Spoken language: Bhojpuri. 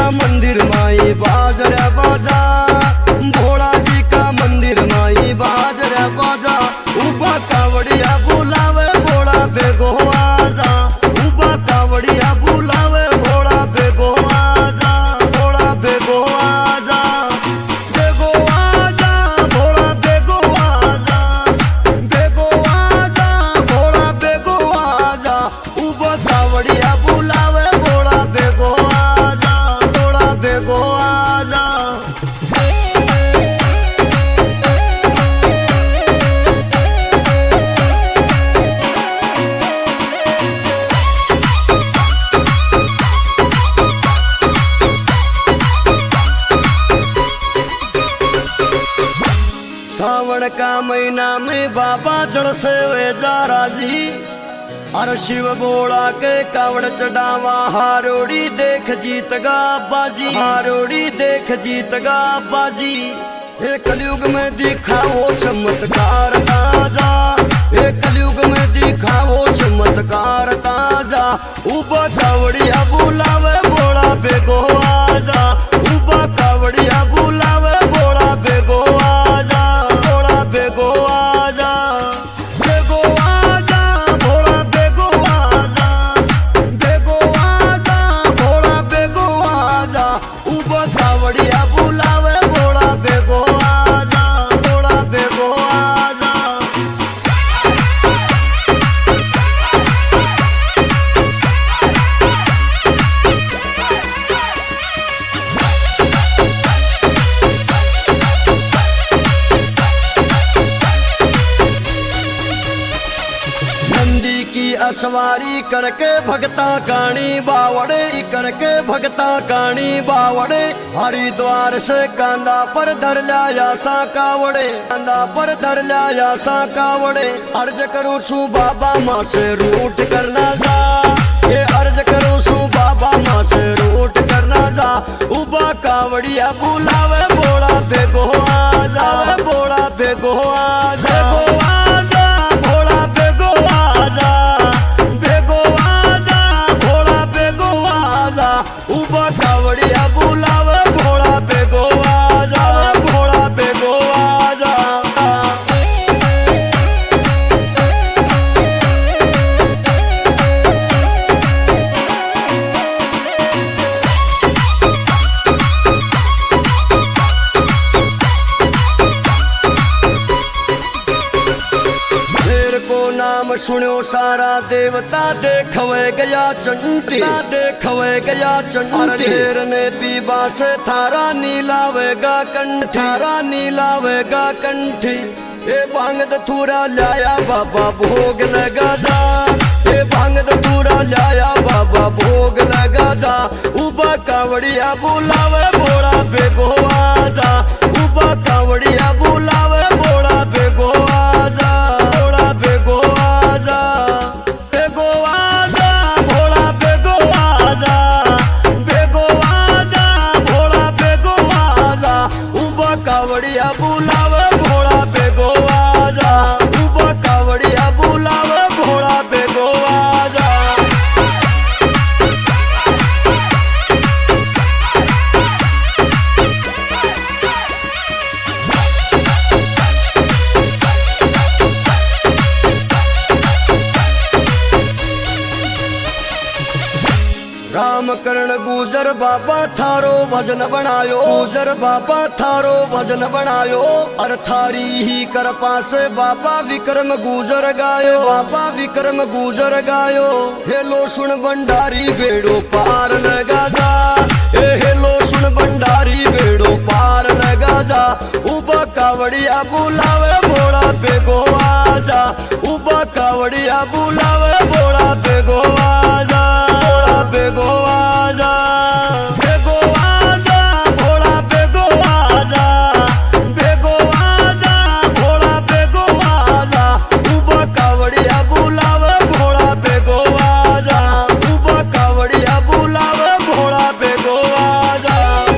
का मंदिर माई बाजर बाजा, भोला जी का मंदिर माई बाजर बाजा। उबा कावड़िया बुलावे भोला बेगो आजा, उबा कावड़िया बुलावे भोला बेगो आजा, भोला बेगो आजा, बेगो आजा, भोला बेगो आजा, बेगो आजा, भोला बेगो आजा। उबा कावड़िया बुलावे भोला बेगो आजा, भोला बेगो आजा। सावन का महीना में बाबा जड़ से वे जारा जी, अरे शिव बोला के कावड़ चढ़ावा। हारोड़ी देख जीत गा बाजी, हारोड़ी देख जीत गा बाजी। एक कलयुग में दिखाओ चमत्कार ताजा, एक कलयुग में दिखाओ चमत्कार ताजा। उबा कावड़िया बुलावे भोला बेगो आजा, उबा कावड़िया बुलावे भोला बेगो आजा, भोला बेगो आजा, बेगो आजा, भोला बेगो आजा, बेगो आजा, भोला बेगो आजा। उबा कावड़िया बुलावे भोला बेगो आजा, भोला बेगो आजा। नंदी की असवारी करके भगता काणी बावड़े, करके भगता काणी बावड़े। हरिद्वार से कांदा पर धर लाया सा कावड़े, कांदा पर धर लाया सा कावड़े। अर्ज करूँ छू बाबा माँ से रूठ करना जा, ये अर्ज करूँ छू बाबा माँ से रूठ करना जा। उबा कावड़िया बुलावे भोला बेगो आजा, भोला बेगो आजा, बेगो आजा, भोला बेगो आजा, बेगो आजा, भोला बेगो आजा। उबा कावड़िया बुलावे भोला बेगो आजा, भोला बेगो आजा। शेर को नाम सुनो सारा देवता, देखवे गया चंटी, देखवे गया चंटी। शेर ने पीबा से थारा नीलावेगा कंठ, थारा नीलावेगा कंठी। ए भांग धतूरा लाया बाबा भोग लगा जा, ए भांग धतूरा लाया बाबा भोग लगा जा। उबा कावड़िया बुलावे भोला बेगो आजा, उबा कावड़िया बुलावे भोला बेगो आजा, भोला बेगो आजा, बेगो आजा, भोला बेगो आजा, बेगो आजा, भोला बेगो आजा। उबा कावड़िया बुलावे भोला बेगो आजा, उबा कावड़िया बुलावे भोला बेगो आजा। राम करण गुजर बाबा थारो भजन बनायो, गुजर बाबा थारो भजन बनायो। अर थारी ही कृपा से बाबा विक्रम गुजर गायो, बाबा विक्रम गुजर गायो। हेलो सुन भंडारी बेड़ो पार लगा जा, ए हेलो सुन भंडारी बेड़ो पार लगा जा। उबा कावड़िया बुलावे भोला बेगो आजा, उबा कावड़िया बुला